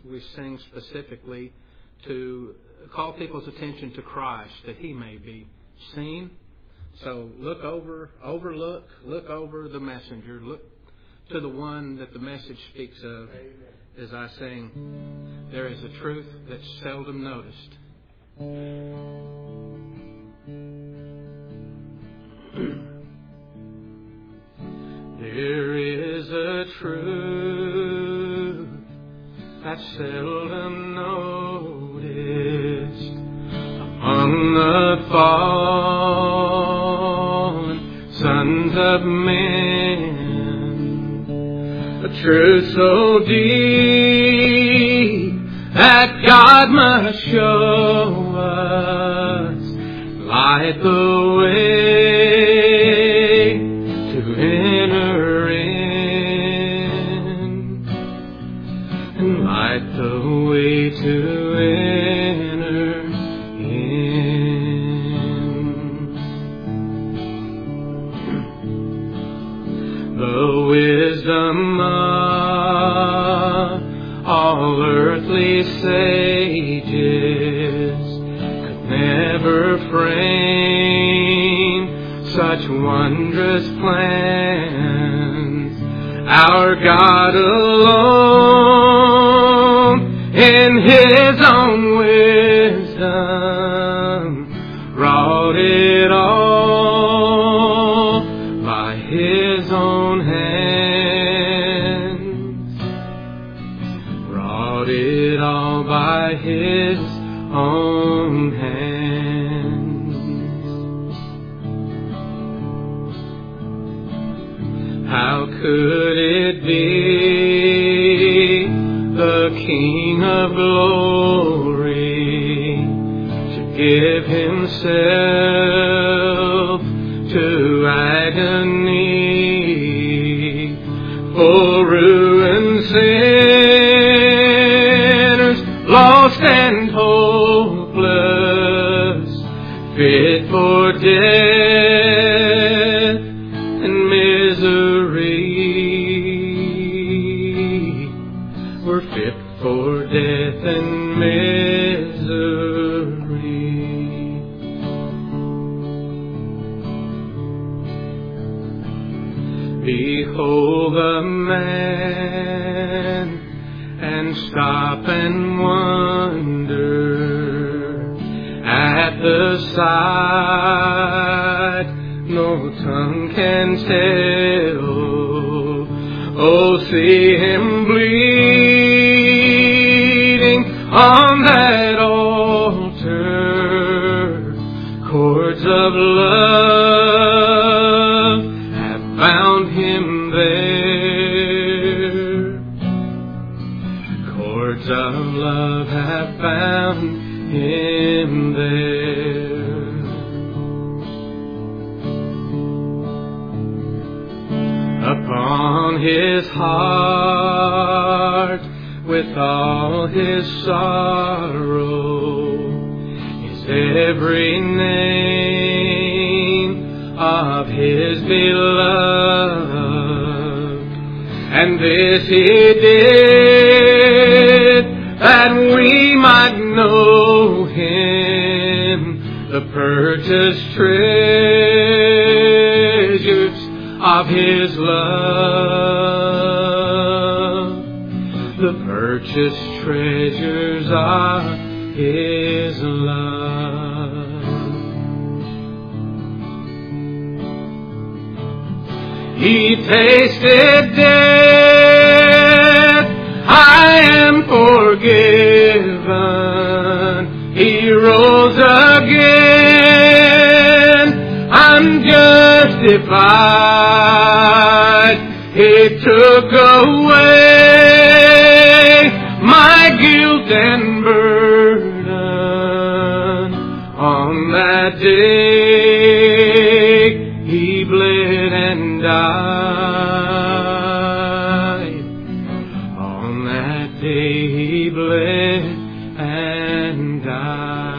we sing specifically to call people's attention to Christ, that He may be seen. So look over the messenger. Look to the one that the message speaks of. As I sing, there is a truth that's seldom noticed. There is a truth that's seldom noticed among the fallen sons of men. A truth so deep that God must show us, light the way to enter in, and light the way to enter in. The wisdom of all earthly sages could never frame such wondrous plans. Our God alone, in His own wisdom, wrought it all by His own hands. Wrought it all by His own hands. How could it be the King of glory should give Himself to agony for ruined sinners, lost and hopeless, fit for death and misery? We're fit for death and misery. Behold the man, and stop and wonder at the sight no tongue can tell. Oh, see Him bleeding on that altar. Cords of love have bound Him there. Cords of love have bound Him there. Upon His heart, with all His sorrow, is every name of His beloved. And this He did, that we might know Him, the purchased treasures of His love, the purchased treasures of His love. He tasted death, I am forgiven. He rose again, I'm justified. He took away my guilt and burden. On that day He bled and died. On that day He bled and died.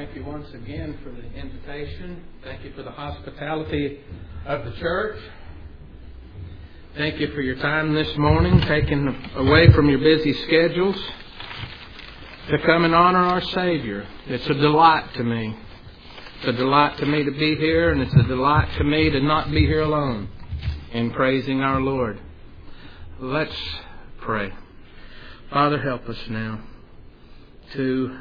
thank you once again for the invitation. Thank you for the hospitality of the church. Thank you for your time this morning, taken away from your busy schedules to come and honor our Savior. It's a delight to me. It's a delight to me to be here, and it's a delight to me to not be here alone in praising our Lord. Let's pray. Father, help us now to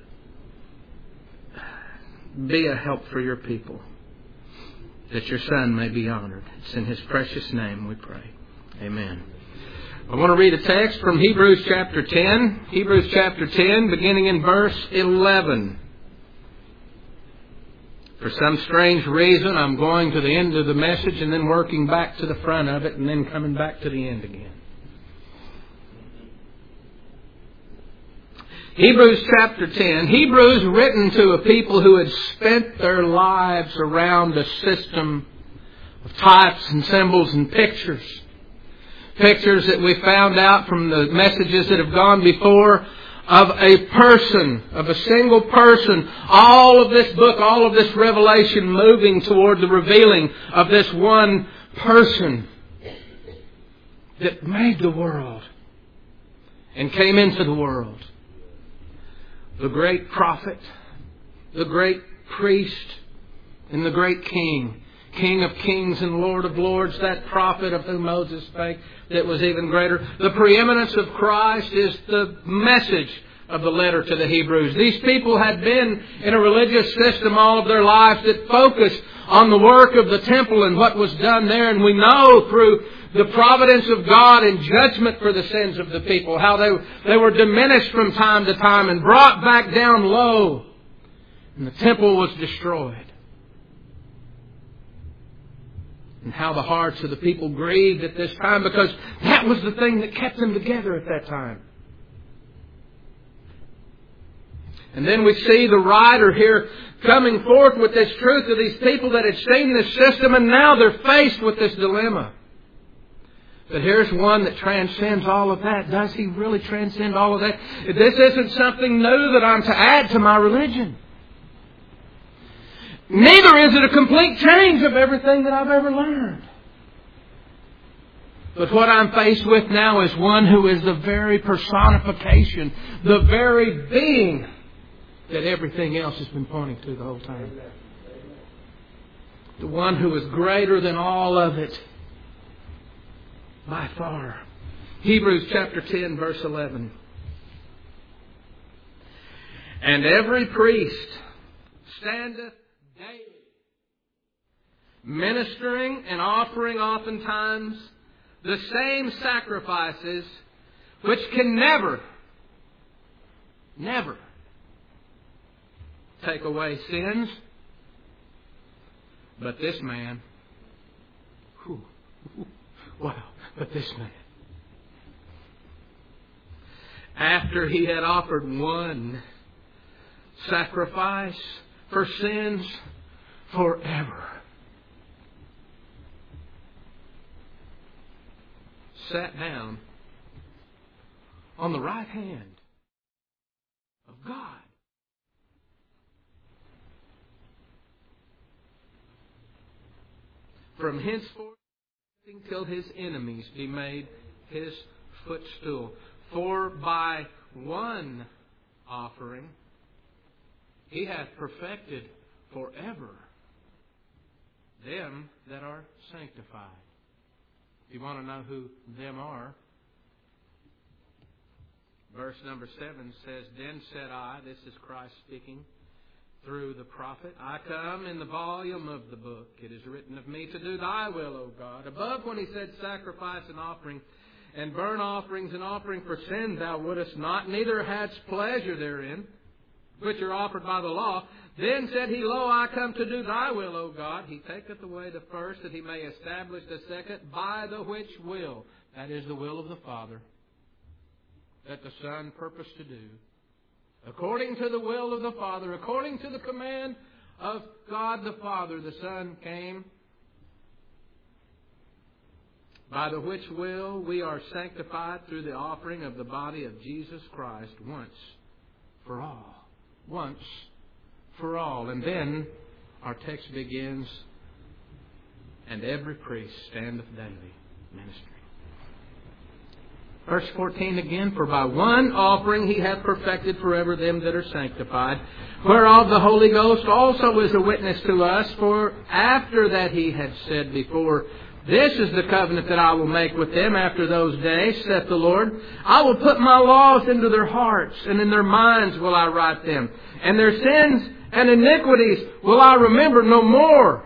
be a help for your people, that your Son may be honored. It's in His precious name we pray. Amen. I want to read a text from Hebrews chapter 10. Hebrews chapter 10, beginning in verse 11. For some strange reason, I'm going to the end of the message and then working back to the front of it and then coming back to the end again. Hebrews chapter 10. Hebrews written to a people who had spent their lives around a system of types and symbols and pictures. Pictures that we found out from the messages that have gone before of a person, of a single person. All of this book, all of this revelation moving toward the revealing of this one person that made the world and came into the world. The great prophet, the great priest, and the great king. King of kings and Lord of lords, that prophet of whom Moses spake that was even greater. The preeminence of Christ is the message of the letter to the Hebrews. These people had been in a religious system all of their lives that focused on the work of the temple and what was done there. And we know through the providence of God and judgment for the sins of the people, how they were diminished from time to time and brought back down low. And the temple was destroyed. And how the hearts of the people grieved at this time, because that was the thing that kept them together at that time. And then we see the writer here coming forth with this truth to these people that had seen this system, and now they're faced with this dilemma. But here's one that transcends all of that. Does he really transcend all of that? This isn't something new that I'm to add to my religion. Neither is it a complete change of everything that I've ever learned. But what I'm faced with now is one who is the very personification, the very being that everything else has been pointing to the whole time. The one who is greater than all of it by far. Hebrews chapter 10, verse 11. And every priest standeth daily, ministering and offering oftentimes the same sacrifices, which can never take away sins. But this man, but this man, after he had offered one sacrifice for sins forever, sat down on the right hand of God. From henceforth till his enemies be made his footstool. For by one offering he hath perfected forever them that are sanctified. If you want to know who them are, verse number 7 says, Then said I, this is Christ speaking through the prophet, I come in the volume of the book. It is written of me to do thy will, O God. Above when he said sacrifice and offering, and burnt offerings and offering for sin thou wouldest not, neither hadst pleasure therein, which are offered by the law. Then said he, Lo, I come to do thy will, O God. He taketh away the first, that he may establish the second, by the which will, that is the will of the Father, that the Son purposed to do. According to the will of the Father, according to the command of God the Father, the Son came, by the which will we are sanctified through the offering of the body of Jesus Christ once for all. Once for all. And then our text begins, and every priest standeth daily ministering. Verse 14 again, for by one offering He hath perfected forever them that are sanctified, whereof the Holy Ghost also is a witness to us, for after that He had said before, this is the covenant that I will make with them after those days, saith the Lord. I will put my laws into their hearts, and in their minds will I write them. And their sins and iniquities will I remember no more.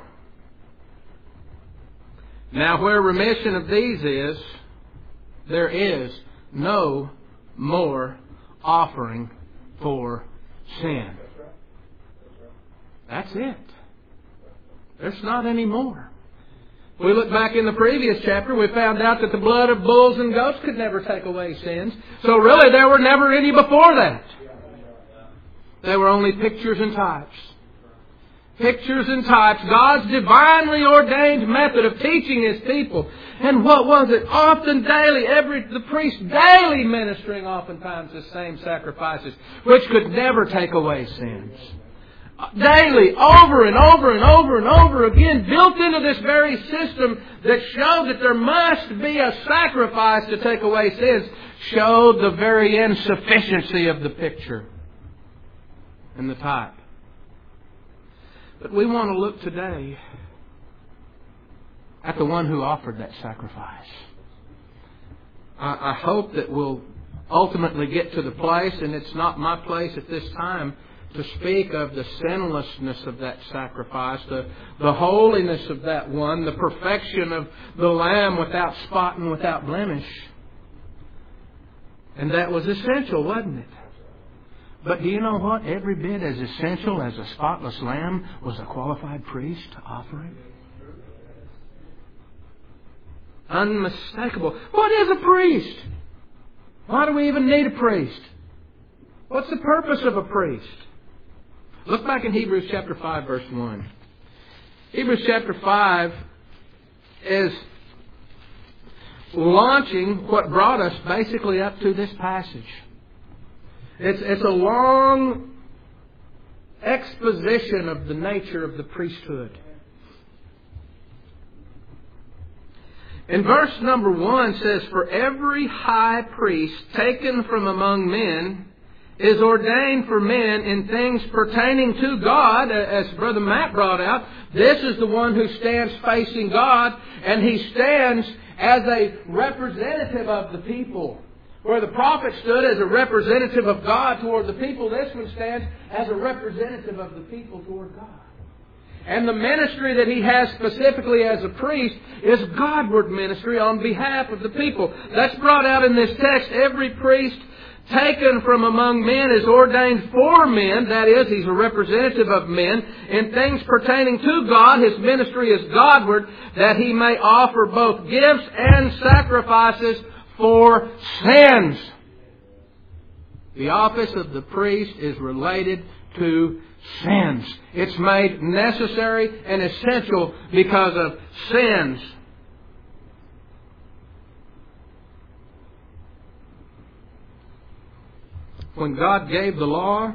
Now where remission of these is, there is no more offering for sin. That's it. There's not any more. We look back in the previous chapter, we found out that the blood of bulls and goats could never take away sins. So really there were never any before that. They were only pictures and types. Pictures and types. God's divinely ordained method of teaching His people. And what was it? Often daily, the priest daily ministering oftentimes the same sacrifices, which could never take away sins. Daily, over and over and over and over again, built into this very system that showed that there must be a sacrifice to take away sins, showed the very insufficiency of the picture and the type. But we want to look today at the one who offered that sacrifice. I hope that we'll ultimately get to the place, and it's not my place at this time to speak of the sinlessness of that sacrifice, the holiness of that one, the perfection of the Lamb without spot and without blemish. And that was essential, wasn't it? But do you know what? Every bit as essential as a spotless lamb was a qualified priest to offer it. Unmistakable. What is a priest? Why do we even need a priest? What's the purpose of a priest? Look back in Hebrews chapter 5, verse 1. Hebrews chapter 5 is launching what brought us basically up to this passage. It's a long exposition of the nature of the priesthood. In verse number 1 says, for every high priest taken from among men is ordained for men in things pertaining to God. As Brother Matt brought out, this is the one who stands facing God, and he stands as a representative of the people. Where the prophet stood as a representative of God toward the people, this one stands as a representative of the people toward God. And the ministry that he has specifically as a priest is Godward ministry on behalf of the people. That's brought out in this text. Every priest taken from among men is ordained for men. That is, he's a representative of men. In things pertaining to God, his ministry is Godward, that he may offer both gifts and sacrifices for sins. The office of the priest is related to sins. It's made necessary and essential because of sins. When God gave the law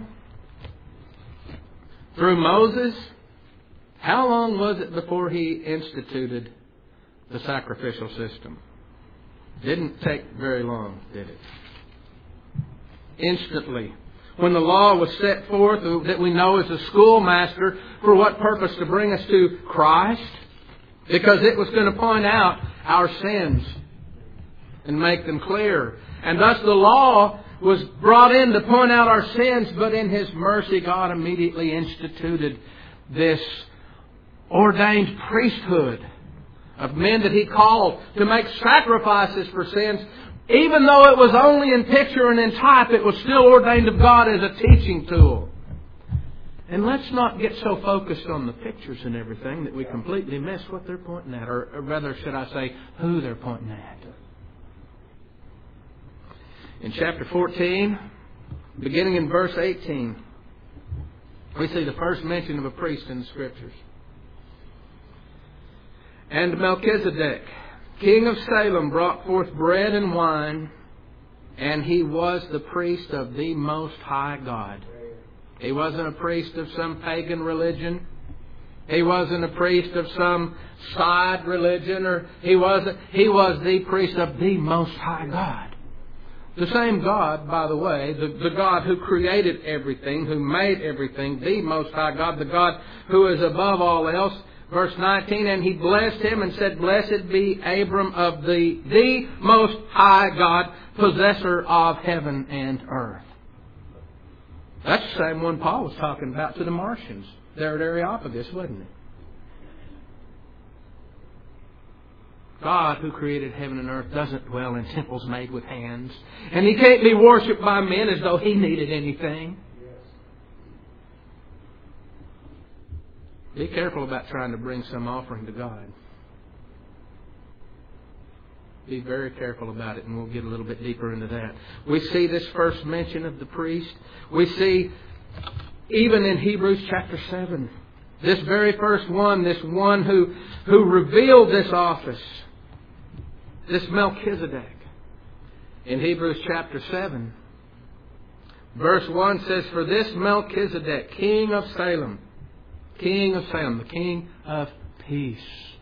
through Moses, how long was it before He instituted the sacrificial system? Didn't take very long, did it? Instantly. When the law was set forth, that we know as a schoolmaster, for what purpose? To bring us to Christ? Because it was going to point out our sins and make them clear. And thus the law was brought in to point out our sins, but in His mercy God immediately instituted this ordained priesthood of men that He called to make sacrifices for sins. Even though it was only in picture and in type, it was still ordained of God as a teaching tool. And let's not get so focused on the pictures and everything that we completely miss what they're pointing at, or rather should I say, who they're pointing at. In chapter 14, beginning in verse 18, we see the first mention of a priest in the Scriptures. And Melchizedek, king of Salem, brought forth bread and wine, and he was the priest of the Most High God. He wasn't a priest of some pagan religion. He wasn't a priest of some side religion, or he was the priest of the Most High God. The same God, by the way, the God who created everything, who made everything, the Most High God, the God who is above all else. Verse 19, and He blessed him and said, Blessed be Abram of the Most High God, possessor of heaven and earth. That's the same one Paul was talking about to the Martians there at Areopagus, wasn't it? God who created heaven and earth doesn't dwell in temples made with hands. And He can't be worshipped by men as though He needed anything. Be careful about trying to bring some offering to God. Be very careful about it, and we'll get a little bit deeper into that. We see this first mention of the priest. We see, even in Hebrews chapter 7, this very first one, this one who revealed this office, this Melchizedek. In Hebrews chapter 7, verse 1 says, For this Melchizedek, king of Salem, the King of peace,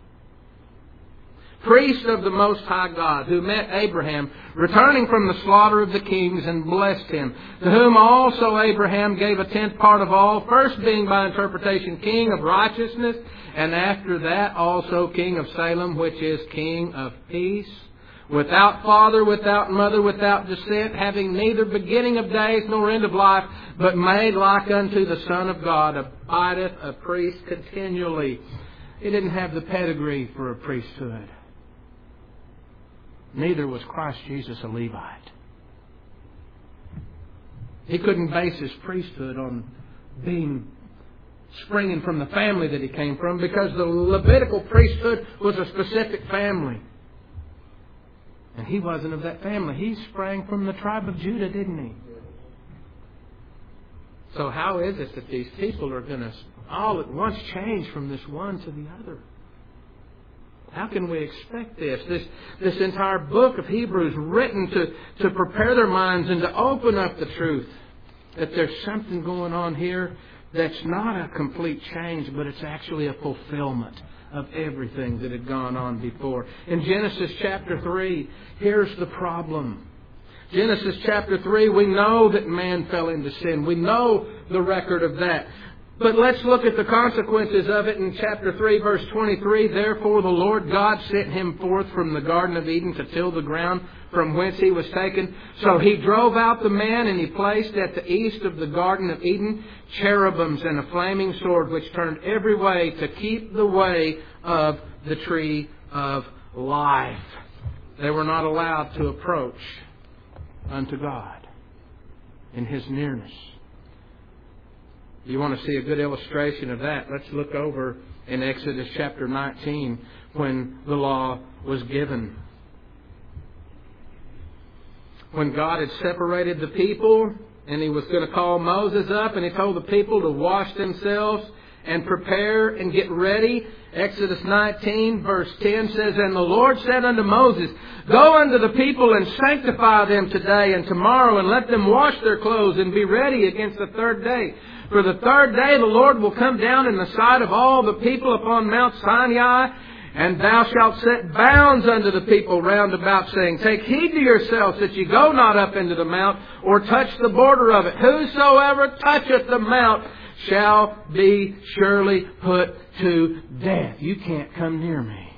priest of the Most High God, who met Abraham, returning from the slaughter of the kings, and blessed him, to whom also Abraham gave a tenth part of all, first being by interpretation king of righteousness, and after that also king of Salem, which is king of peace, without father, without mother, without descent, having neither beginning of days nor end of life, but made like unto the Son of God, abideth a priest continually. He didn't have the pedigree for a priesthood. Neither was Christ Jesus a Levite. He couldn't base his priesthood on springing from the family that he came from, because the Levitical priesthood was a specific family. And he wasn't of that family. He sprang from the tribe of Judah, didn't he? So how is it that these people are going to all at once change from this one to the other? How can we expect this? This entire book of Hebrews written to prepare their minds and to open up the truth that there's something going on here that's not a complete change, but it's actually a fulfillment of everything that had gone on before. In Genesis chapter 3, here's the problem. Genesis chapter 3, we know that man fell into sin. We know the record of that. But let's look at the consequences of it in chapter 3, verse 23. Therefore the Lord God sent him forth from the Garden of Eden to till the ground from whence he was taken. So he drove out the man, and he placed at the east of the Garden of Eden cherubims and a flaming sword, which turned every way to keep the way of the tree of life. They were not allowed to approach unto God in His nearness. You want to see a good illustration of that? Let's look over in Exodus chapter 19 when the law was given. When God had separated the people and He was going to call Moses up, and He told the people to wash themselves and prepare and get ready. Exodus 19 verse 10 says, And the Lord said unto Moses, Go unto the people and sanctify them today and tomorrow, and let them wash their clothes and be ready against the third day. For the third day the Lord will come down in the sight of all the people upon Mount Sinai, and thou shalt set bounds unto the people round about, saying, Take heed to yourselves that ye go not up into the mount, or touch the border of it. Whosoever toucheth the mount shall be surely put to death. You can't come near me.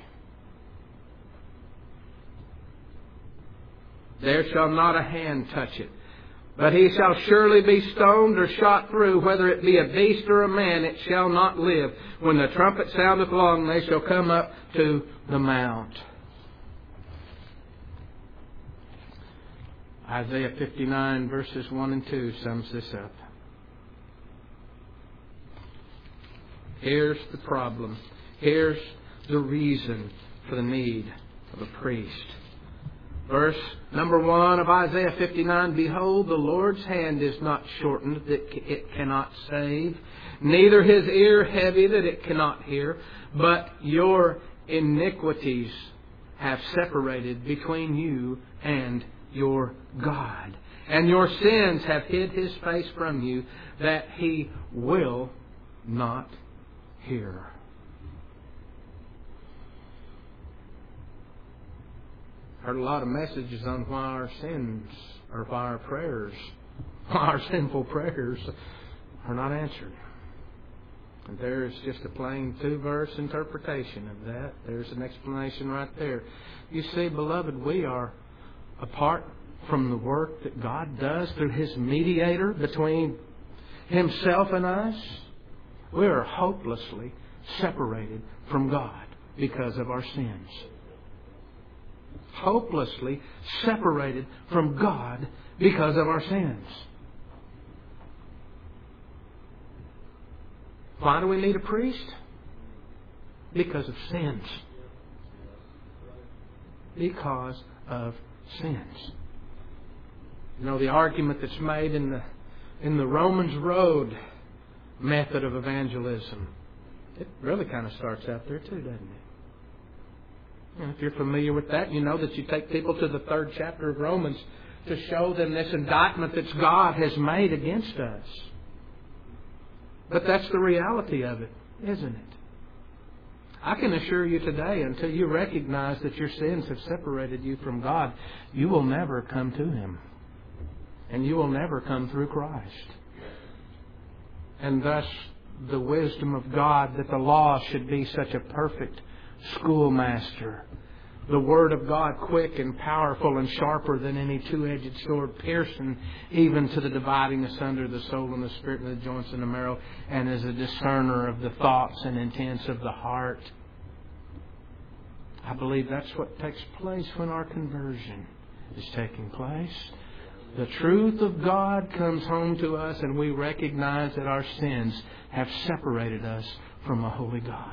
There shall not a hand touch it. But he shall surely be stoned or shot through, whether it be a beast or a man, it shall not live. When the trumpet soundeth long, they shall come up to the mount. Isaiah 59 verses 1 and 2 sums this up. Here's the problem. Here's the reason for the need of a priest. Verse number 1 of Isaiah 59, Behold, the Lord's hand is not shortened that it cannot save, neither His ear heavy that it cannot hear, but your iniquities have separated between you and your God, and your sins have hid His face from you, that He will not hear. Heard a lot of messages on why our sins, or why our sinful prayers are not answered. And there's just a plain 2-verse interpretation of that. There's an explanation right there. You see, beloved, we are, apart from the work that God does through His mediator between Himself and us, we are hopelessly separated from God because of our sins. Hopelessly separated from God because of our sins. Why do we need a priest? Because of sins. Because of sins. You know, the argument that's made in the Romans Road method of evangelism, it really kind of starts out there too, doesn't it? And if you're familiar with that, you know that you take people to the 3rd chapter of Romans to show them this indictment that God has made against us. But that's the reality of it, isn't it? I can assure you today, until you recognize that your sins have separated you from God, you will never come to Him. And you will never come through Christ. And thus, the wisdom of God that the law should be such a perfect schoolmaster. The Word of God quick and powerful and sharper than any 2-edged sword, piercing even to the dividing asunder the soul and the spirit and the joints and the marrow, and is a discerner of the thoughts and intents of the heart. I believe that's what takes place when our conversion is taking place. The truth of God comes home to us, and we recognize that our sins have separated us from a holy God.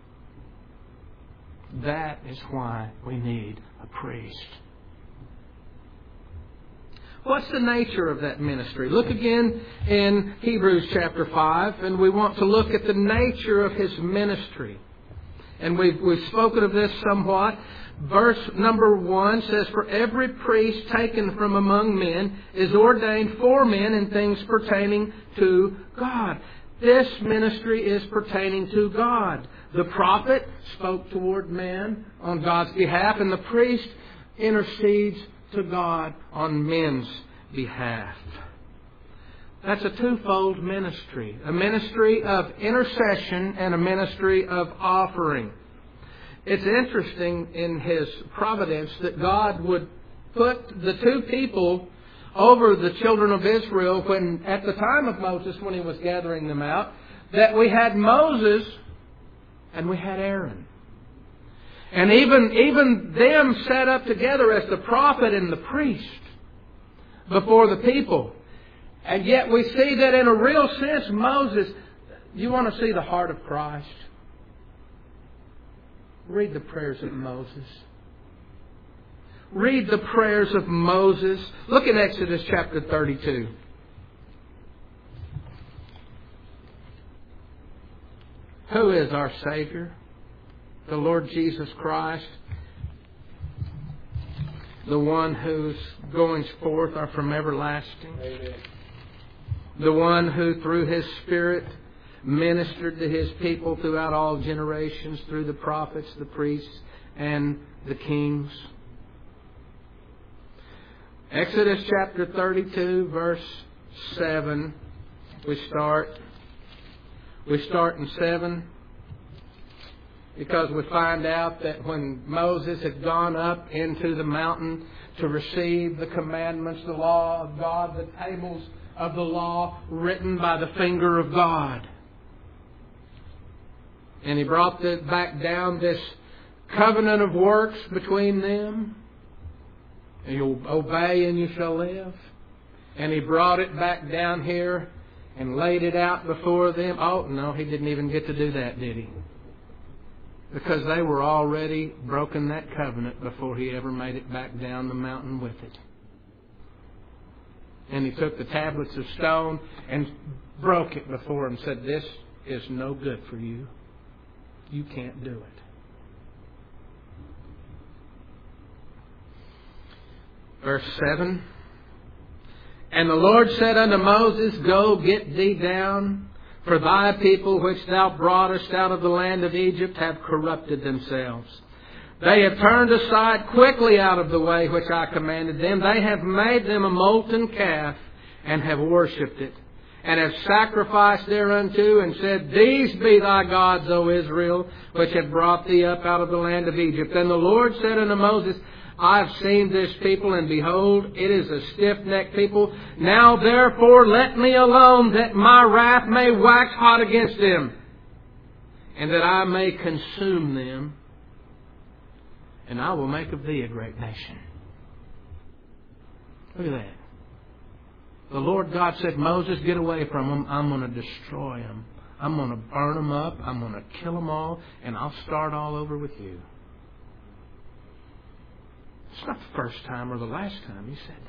That is why we need a priest. What's the nature of that ministry? Look again in Hebrews chapter 5, and we want to look at the nature of His ministry. And we've spoken of this somewhat. Verse number 1 says, "For every priest taken from among men is ordained for men in things pertaining to God." This ministry is pertaining to God. The prophet spoke toward men on God's behalf, and the priest intercedes to God on men's behalf. That's a twofold ministry. A ministry of intercession and a ministry of offering. It's interesting in His providence that God would put the two people over the children of Israel when, at the time of Moses, when He was gathering them out, that we had Moses and we had Aaron. And even them set up together as the prophet and the priest before the people. And yet we see that in a real sense, Moses, you want to see the heart of Christ? Read the prayers of Moses. Read the prayers of Moses. Look at Exodus chapter 32. Who is our Savior? The Lord Jesus Christ. The one whose goings forth are from everlasting. Amen. The one who through His Spirit ministered to His people throughout all generations, through the prophets, the priests, and the kings. Exodus chapter 32, verse 7. We start in 7 because we find out that when Moses had gone up into the mountain to receive the commandments, the law of God, the tables of the law written by the finger of God, and he brought back down this covenant of works between them. You'll obey and you shall live. And he brought it back down here and laid it out before them. Oh, no, he didn't even get to do that, did he? Because they were already broken that covenant before he ever made it back down the mountain with it. And he took the tablets of stone and broke it before him and said, "This is no good for you. You can't do it." Verse 7. And the Lord said unto Moses, Go, get thee down, for thy people which thou broughtest out of the land of Egypt have corrupted themselves. They have turned aside quickly out of the way which I commanded them. They have made them a molten calf, and have worshipped it, and have sacrificed thereunto, and said, These be thy gods, O Israel, which have brought thee up out of the land of Egypt. And the Lord said unto Moses, I have seen this people, and behold, it is a stiff-necked people. Now therefore let me alone, that my wrath may wax hot against them, and that I may consume them, and I will make of thee a great nation. Look at that. The Lord God said, Moses, get away from them. I'm going to destroy them. I'm going to burn them up. I'm going to kill them all, and I'll start all over with you. It's not the first time or the last time He said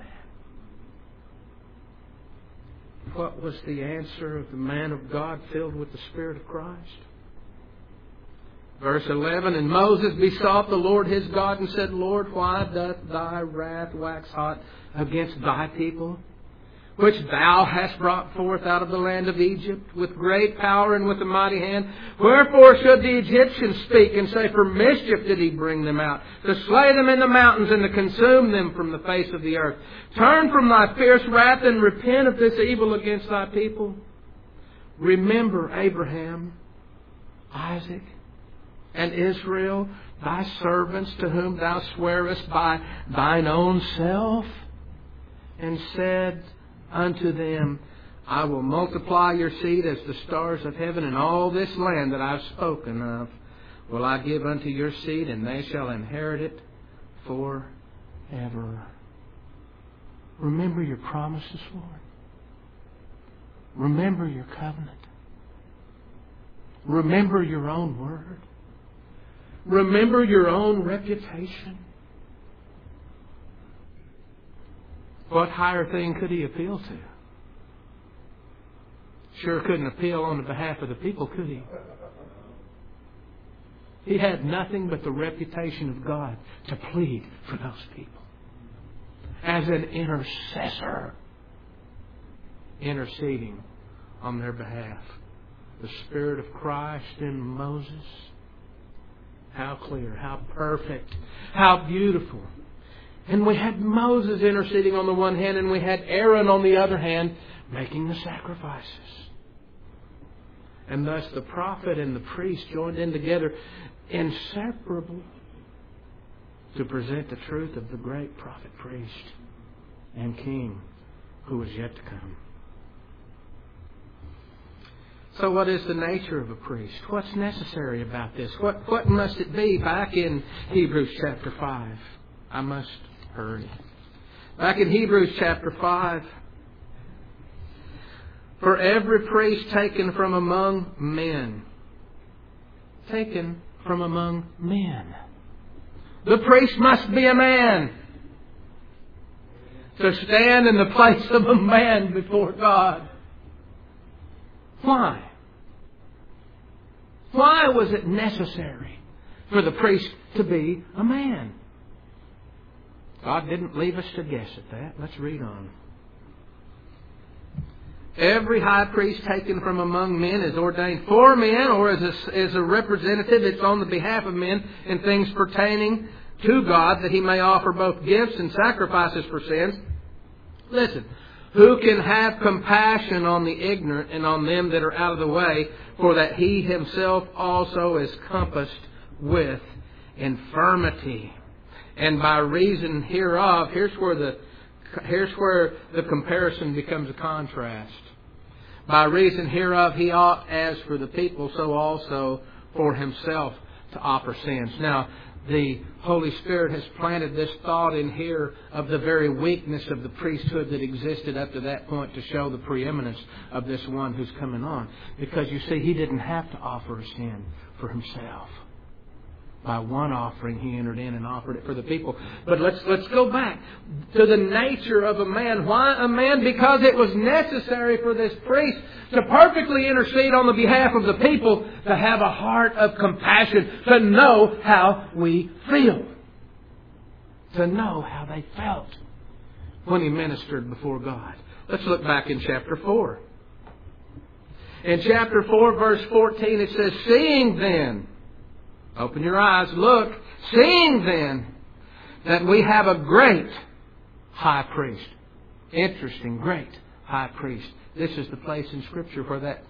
that. What was the answer of the man of God filled with the Spirit of Christ? Verse 11, And Moses besought the Lord his God and said, Lord, why doth thy wrath wax hot against thy people, which thou hast brought forth out of the land of Egypt with great power and with a mighty hand? Wherefore should the Egyptians speak and say, For mischief did he bring them out, to slay them in the mountains and to consume them from the face of the earth? Turn from thy fierce wrath and repent of this evil against thy people. Remember Abraham, Isaac, and Israel, thy servants, to whom thou swearest by thine own self, and said unto them, I will multiply your seed as the stars of heaven, and all this land that I have spoken of will I give unto your seed, and they shall inherit it forever. Remember your promises, Lord. Remember your covenant. Remember your own word. Remember your own reputation. What higher thing could He appeal to? Sure couldn't appeal on the behalf of the people, could He? He had nothing but the reputation of God to plead for those people. As an intercessor, interceding on their behalf. The Spirit of Christ in Moses. How clear, how perfect, how beautiful. And we had Moses interceding on the one hand, and we had Aaron on the other hand making the sacrifices. And thus the prophet and the priest joined in together, inseparable, to present the truth of the great prophet, priest, and king who was yet to come. So what is the nature of a priest? What's necessary about this? What must it be? Back in Hebrews chapter 5. I must hurry. Back in Hebrews chapter 5. For every priest taken from among men. Taken from among men. The priest must be a man. To stand in the place of a man before God. Why? Why was it necessary for the priest to be a man? God didn't leave us to guess at that. Let's read on. Every high priest taken from among men is ordained for men, or as a representative, it's on the behalf of men in things pertaining to God, that He may offer both gifts and sacrifices for sins. Listen. Who can have compassion on the ignorant and on them that are out of the way, for that He Himself also is compassed with infirmity. And by reason hereof, here's where the comparison becomes a contrast. By reason hereof He ought, as for the people, so also for Himself, to offer sins. Now, the Holy Spirit has planted this thought in here of the very weakness of the priesthood that existed up to that point, to show the preeminence of this one who's coming on. Because you see, He didn't have to offer a sin for Himself. By one offering He entered in and offered it for the people. But let's go back to the nature of a man. Why a man? Because it was necessary for this priest to perfectly intercede on the behalf of the people, to have a heart of compassion, to know how we feel. To know how they felt when he ministered before God. Let's look back in chapter 4. In chapter 4, verse 14, it says, seeing then, open your eyes, look, seeing then that we have a great high priest. Interesting, great high priest. This is the place in Scripture where that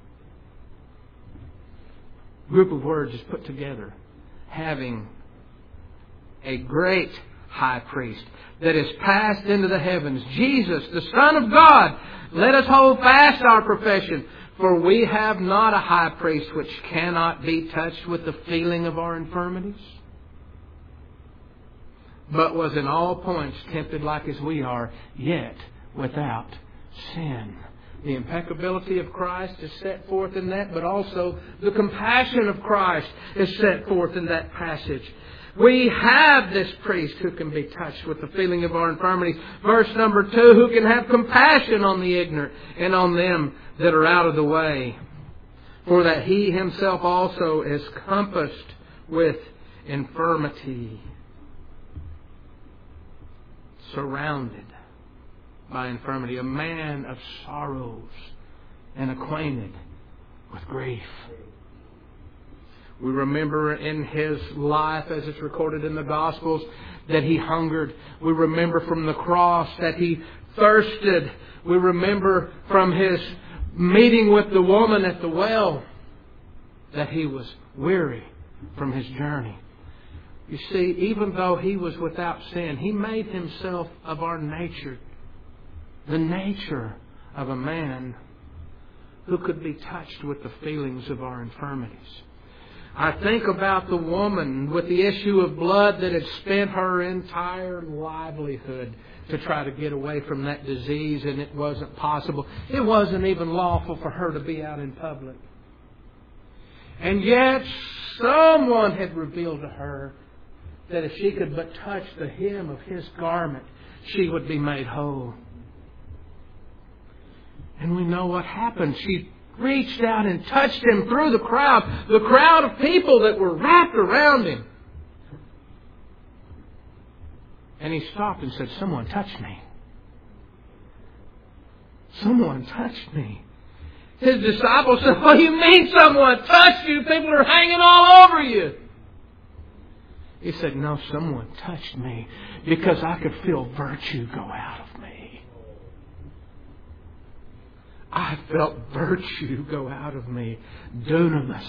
group of words is put together. Having a great high priest that is passed into the heavens, Jesus, the Son of God. Let us hold fast our profession, for we have not a high priest which cannot be touched with the feeling of our infirmities, but was in all points tempted like as we are, yet without sin. The impeccability of Christ is set forth in that, but also the compassion of Christ is set forth in that passage. We have this priest who can be touched with the feeling of our infirmities. Verse number 2, who can have compassion on the ignorant and on them that are out of the way. For that He Himself also is compassed with infirmity, surrounded by infirmity, a man of sorrows and acquainted with grief. We remember in His life, as it's recorded in the Gospels, that He hungered. We remember from the cross that He thirsted. We remember from His meeting with the woman at the well that He was weary from His journey. You see, even though He was without sin, He made Himself of our nature, the nature of a man who could be touched with the feelings of our infirmities. I think about the woman with the issue of blood that had spent her entire livelihood to try to get away from that disease, and it wasn't possible. It wasn't even lawful for her to be out in public. And yet, someone had revealed to her that if she could but touch the hem of His garment, she would be made whole. And we know what happened. She reached out and touched Him through the crowd of people that were wrapped around Him. And He stopped and said, someone touched me. Someone touched me. His disciples said, what do you mean someone touched you? People are hanging all over you. He said, no, someone touched me because I could feel virtue go out of me. I felt virtue go out of me. Dunamis.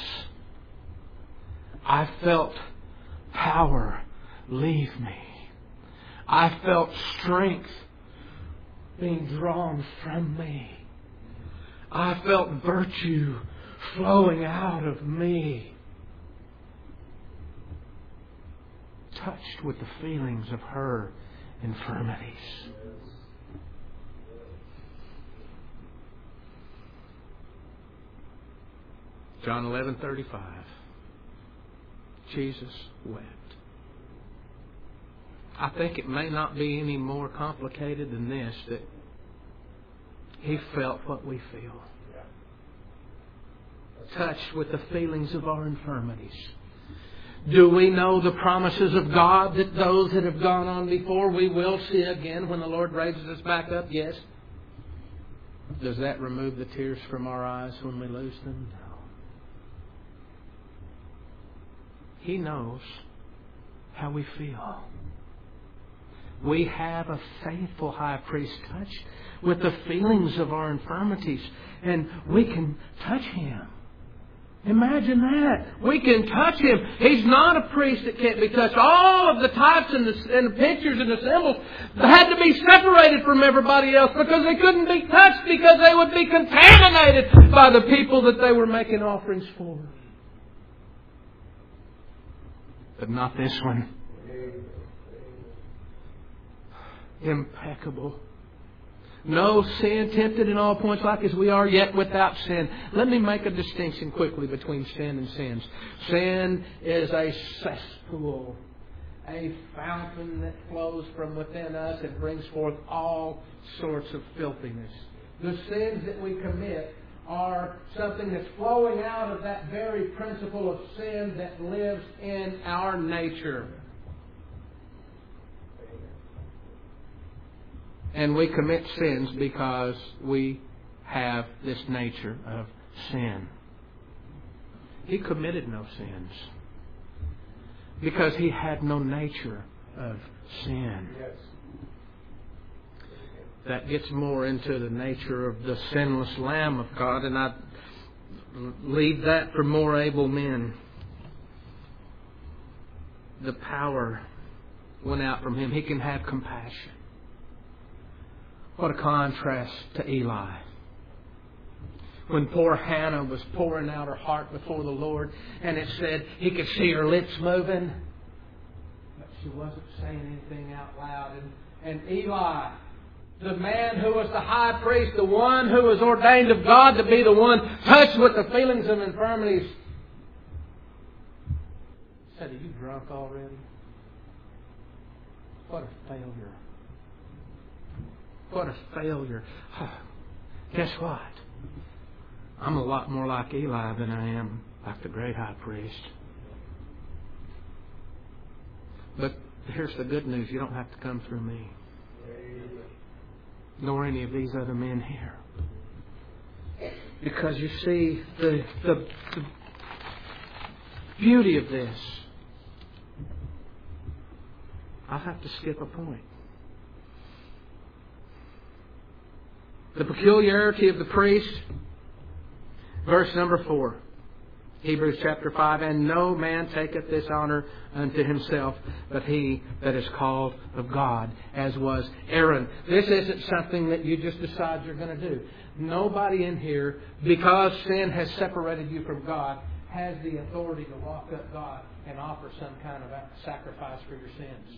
I felt power leave me. I felt strength being drawn from me. I felt virtue flowing out of me. Touched with the feelings of her infirmities. John 11:35. Jesus wept. I think it may not be any more complicated than this, that He felt what we feel. Touched with the feelings of our infirmities. Do we know the promises of God that those that have gone on before we will see again when the Lord raises us back up? Yes. Does that remove the tears from our eyes when we lose them? No. He knows how we feel. We have a faithful high priest touched with the feelings of our infirmities, and we can touch Him. Imagine that. We can touch Him. He's not a priest that can't be touched. All of the types and the pictures and the symbols had to be separated from everybody else because they couldn't be touched, because they would be contaminated by the people that they were making offerings for. But not this one. Impeccable. No sin, tempted in all points like as we are, yet without sin. Let me make a distinction quickly between sin and sins. Sin is a cesspool, a fountain that flows from within us and brings forth all sorts of filthiness. The sins that we commit are something that's flowing out of that very principle of sin that lives in our nature. And we commit sins because we have this nature of sin. He committed no sins because He had no nature of sin. That gets more into the nature of the sinless Lamb of God, and I leave that for more able men. The power went out from Him. He can have compassion. What a contrast to Eli. When poor Hannah was pouring out her heart before the Lord, and it said he could see her lips moving, but she wasn't saying anything out loud. And Eli, the man who was the high priest, the one who was ordained of God to be the one touched with the feelings of infirmities, said, "Are you drunk already?" What a failure. What a failure. Guess what? I'm a lot more like Eli than I am like the great high priest. But here's the good news. You don't have to come through me. Nor any of these other men here. Because you see, the beauty of this. I'll have to skip a point. The peculiarity of the priest. Verse number 4. Hebrews chapter 5. And no man taketh this honor unto himself, but he that is called of God, as was Aaron. This isn't something that you just decide you're going to do. Nobody in here, because sin has separated you from God, has the authority to walk up God and offer some kind of sacrifice for your sins.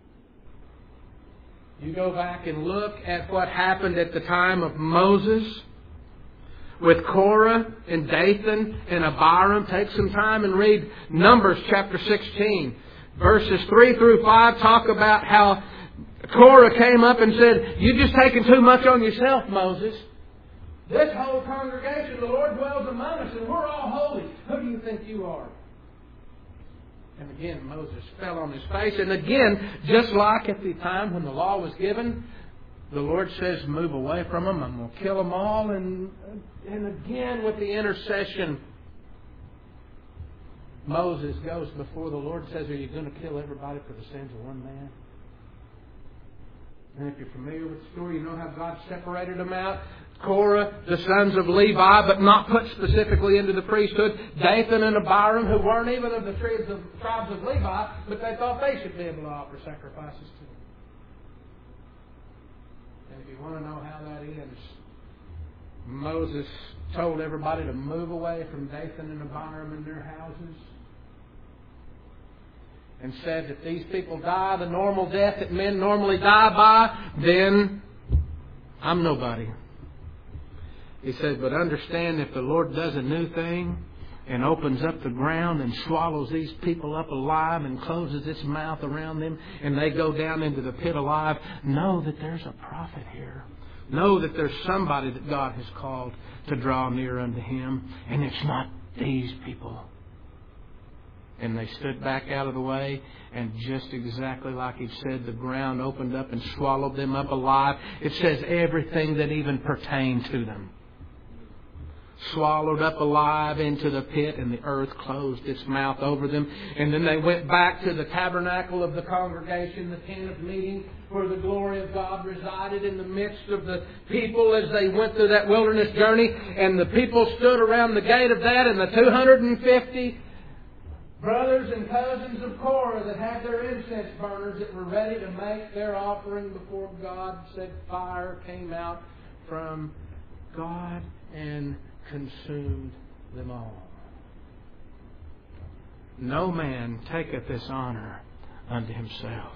You go back and look at what happened at the time of Moses with Korah and Dathan and Abiram. Take some time and read Numbers chapter 16. Verses 3 through 5 talk about how Korah came up and said, "You're just taking too much on yourself, Moses. This whole congregation, the Lord dwells among us, and we're all holy. Who do you think you are?" And again, Moses fell on his face. And again, just like at the time when the law was given, the Lord says, "Move away from them. I'm going to kill them all." And again, with the intercession, Moses goes before the Lord and says, "Are you going to kill everybody for the sins of one man?" And if you're familiar with the story, you know how God separated them out. Korah, the sons of Levi, but not put specifically into the priesthood. Dathan and Abiram, who weren't even of the tribes of Levi, but they thought they should be able to offer sacrifices to them. And if you want to know how that ends, Moses told everybody to move away from Dathan and Abiram in their houses, and said, if these people die the normal death that men normally die by, then I'm nobody. He said, but understand, if the Lord does a new thing and opens up the ground and swallows these people up alive and closes its mouth around them and they go down into the pit alive, know that there's a prophet here. Know that there's somebody that God has called to draw near unto Him, and it's not these people. And they stood back out of the way, and just exactly like He said, the ground opened up and swallowed them up alive. It says everything that even pertained to them swallowed up alive into the pit, and the earth closed its mouth over them. And then they went back to the tabernacle of the congregation, the tent of meeting, where the glory of God resided in the midst of the people as they went through that wilderness journey. And the people stood around the gate of that, and the 250 brothers and cousins of Korah that had their incense burners that were ready to make their offering before God, said fire came out from God and consumed them all. No man taketh this honor unto himself,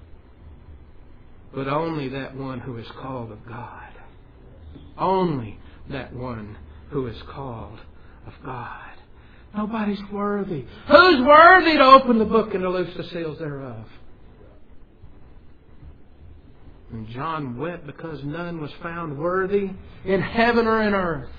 but only that one who is called of God. Only that one who is called of God. Nobody's worthy. Who's worthy to open the book and to loose the seals thereof? And John wept because none was found worthy in heaven or in earth.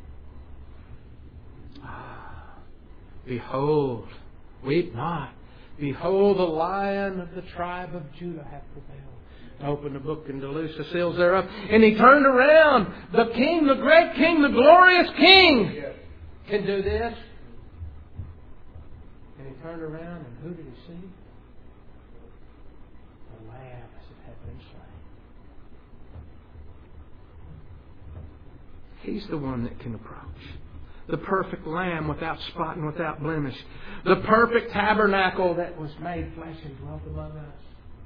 Behold, weep not. Behold, the Lion of the tribe of Judah hath prevailed. Opened the book and to loose the seals thereof. And he turned around. The King, the great King, the glorious King can do this. And he turned around and who did he see? The Lamb as it had been slain. He's the one that can approach. The perfect Lamb without spot and without blemish. The perfect tabernacle that was made flesh and dwelt among us.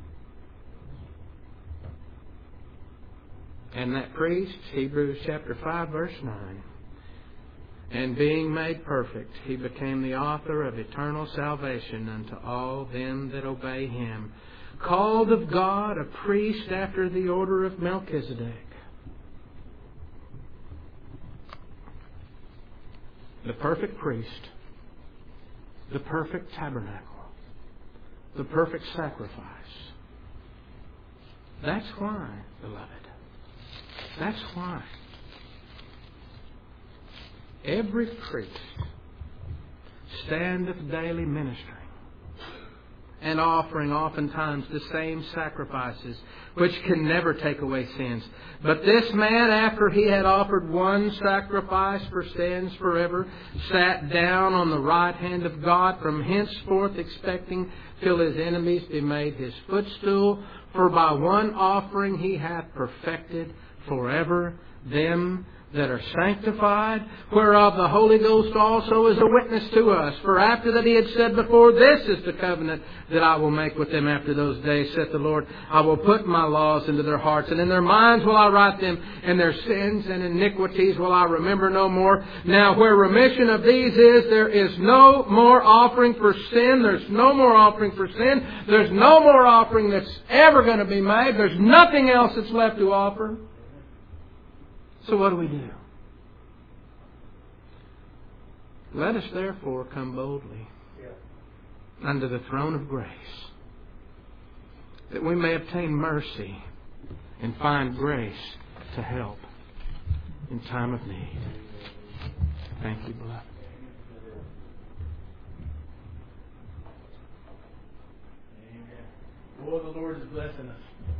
And that priest, Hebrews chapter 5, verse 9, and being made perfect, he became the author of eternal salvation unto all them that obey him, called of God a priest after the order of Melchizedek. The perfect priest, the perfect tabernacle, the perfect sacrifice. That's why, beloved. That's why every priest standeth daily ministering and offering oftentimes the same sacrifices which can never take away sins. But this man, after he had offered one sacrifice for sins forever, sat down on the right hand of God, from henceforth expecting till his enemies be made his footstool. For by one offering he hath perfected forever them that are sanctified, whereof the Holy Ghost also is a witness to us. For after that he had said before, this is the covenant that I will make with them after those days, saith the Lord. I will put my laws into their hearts, and in their minds will I write them, and their sins and iniquities will I remember no more. Now where remission of these is, there is no more offering for sin. There's no more offering for sin. There's no more offering that's ever going to be made. There's nothing else that's left to offer. So what do? Let us therefore come boldly unto the throne of grace, that we may obtain mercy and find grace to help in time of need. Thank you, beloved. Amen. Boy, the Lord is blessing us.